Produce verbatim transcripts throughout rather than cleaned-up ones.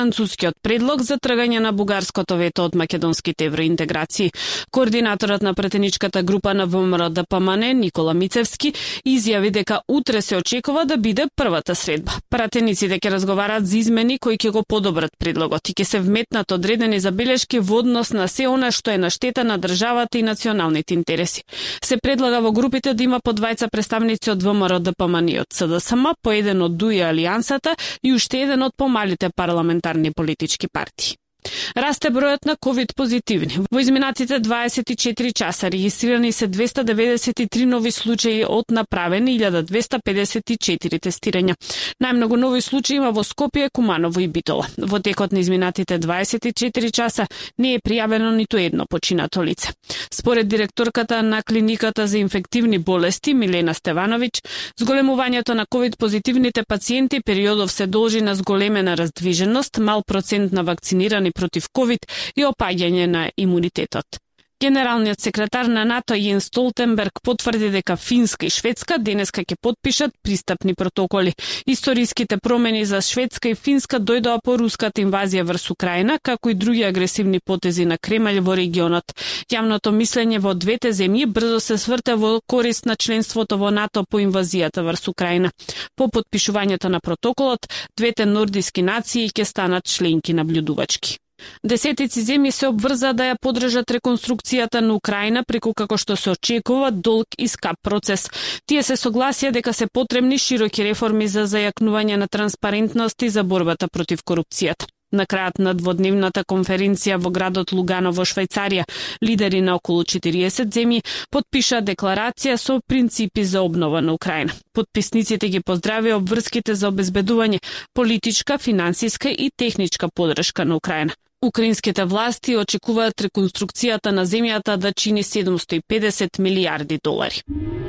францускиот предлог за тргање на бугарското вето од македонските евроинтеграции. Координаторот на пратеничката група на ВМРО Д П М Н Никола Мицевски изјави дека утре се очекува да биде првата средба. Пратениците ќе разговараат за измени кои ќе го подобрат предлогот и ќе се вметнат одредени забелешки во однос на се она што е на штета на државата и националните интереси. Се предлага во групите да има по двајца представници од ВМРО Д П М Н и од С Д С М, по еден од ДУИ Алијансата и уште еден од помалите парламентарни политички партии. Расте бројот на ковид позитивни. Во изминатите дваесет и четири часа регистрирани се двеста деветдесет и три нови случаи од направени илјада двеста педесет и четири тестирања. Најмногу нови случаи има во Скопје, Куманово и Битола. Во текот на изминатите дваесет и четири часа не е пријавено ниту едно починато лице. Според директорката на клиниката за инфективни болести Милена Стевановиќ, зголемувањето на ковид позитивните пациенти периодов се должи на зголемена раздвиженост, мал процент на вакцинирани против ковид и опаѓање на имунитетот. Генералниот секретар на НАТО Јенс Столтенберг потврди дека Финска и Шведска денеска ќе потпишат пристапни протоколи. Историските промени за Шведска и Финска дојдоа по руската инвазија врз Украина, како и други агресивни потези на Кремљ во регионот. Јавното мислење во двете земји брзо се сврте во корист на членството во НАТО по инвазијата врз Украина. По потпишувањето на протоколот, двете нордиски нации ќе станат членки наблюдувачки. Десетици земји се обврза да ја поддржат реконструкцијата на Украина преку како што се очекува долг и скап процес. Тие се согласија дека се потребни широки реформи за зајакнување на транспарентност и за борбата против корупцијата. На крајот на дводневната конференција во градот Лугано во Швајцарија, лидери на околу четириесет земји потпиша декларација со принципи за обнова на Украина. Потписниците ги поздравија обврските за обезбедување политичка, финансиска и техничка поддршка на Украина. Украинските власти очекуваат реконструкцијата на земјата да чини седумстотини и педесет милијарди долари.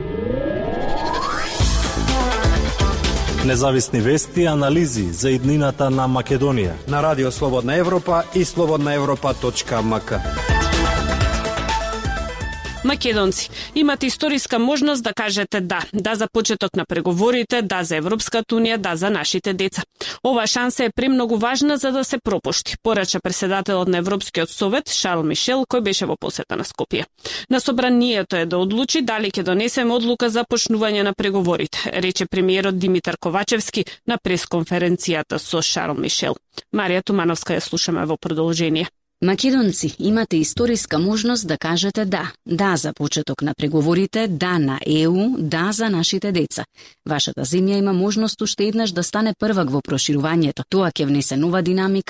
Независни вести и анализи за иднината на Македонија на Радио Слободна Европа и слободна европа точка ем ка. Македонци, имате историска можност да кажете да, да за почеток на преговорите, да за Европската унија, да за нашите деца. Ова шанса е премногу важна за да се пропушти, порача председателот на Европскиот совет Шарл Мишел, кој беше во посета на Скопје. На собранието е да одлучи дали ќе донесеме одлука за почнување на преговорите, рече премиерот Димитар Ковачевски на пресконференцијата со Шарл Мишел. Марија Тумановска ја слушаме во продолжение. Македонци, имате историска можност да кажете да. Да за почеток на преговорите, да на Е У, да за нашите деца. Вашата земја има можност уште еднаш да стане првак во проширувањето. Тоа ќе внесе нова динамика